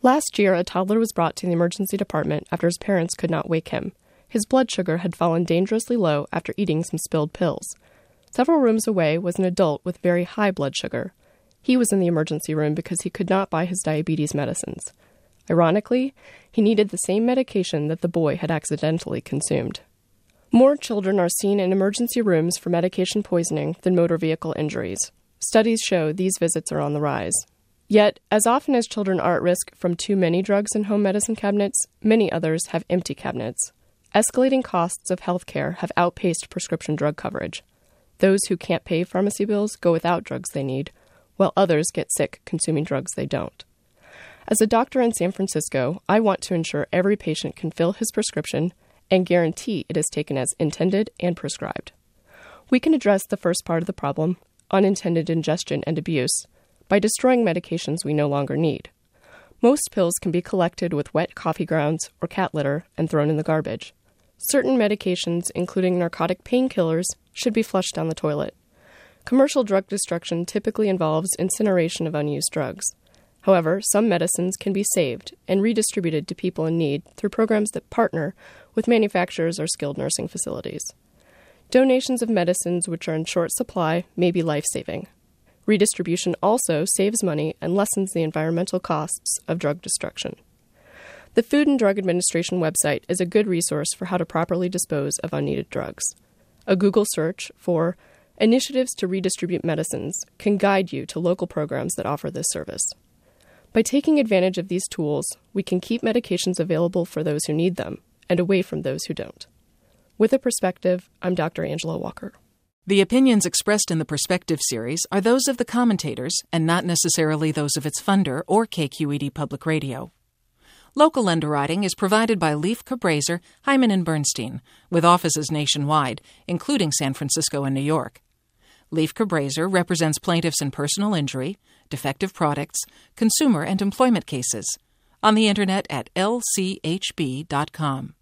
Last year, a toddler was brought to the emergency department after his parents could not wake him. His blood sugar had fallen dangerously low after eating some spilled pills. Several rooms away was an adult with very high blood sugar. He was in the emergency room because he could not buy his diabetes medicines. Ironically, he needed the same medication that the boy had accidentally consumed. More children are seen in emergency rooms for medication poisoning than motor vehicle injuries. Studies show these visits are on the rise. Yet, as often as children are at risk from too many drugs in home medicine cabinets, many others have empty cabinets. Escalating costs of healthcare have outpaced prescription drug coverage. Those who can't pay pharmacy bills go without drugs they need, while others get sick consuming drugs they don't. As a doctor in San Francisco, I want to ensure every patient can fill his prescription and guarantee it is taken as intended and prescribed. We can address the first part of the problem, unintended ingestion and abuse, by destroying medications we no longer need. Most pills can be collected with wet coffee grounds or cat litter and thrown in the garbage. Certain medications, including narcotic painkillers, should be flushed down the toilet. Commercial drug destruction typically involves incineration of unused drugs. However, some medicines can be saved and redistributed to people in need through programs that partner with manufacturers or skilled nursing facilities. Donations of medicines which are in short supply may be life-saving. Redistribution also saves money and lessens the environmental costs of drug destruction. The Food and Drug Administration website is a good resource for how to properly dispose of unneeded drugs. A Google search for initiatives to redistribute medicines can guide you to local programs that offer this service. By taking advantage of these tools, we can keep medications available for those who need them and away from those who don't. With a Perspective, I'm Dr. Angela Walker. The opinions expressed in the Perspective series are those of the commentators and not necessarily those of its funder or KQED Public Radio. Local underwriting is provided by Leif Cabraser, Hyman & Bernstein, with offices nationwide, including San Francisco and New York. Leif Cabraser represents plaintiffs in personal injury, defective products, consumer and employment cases. On the Internet at lchb.com.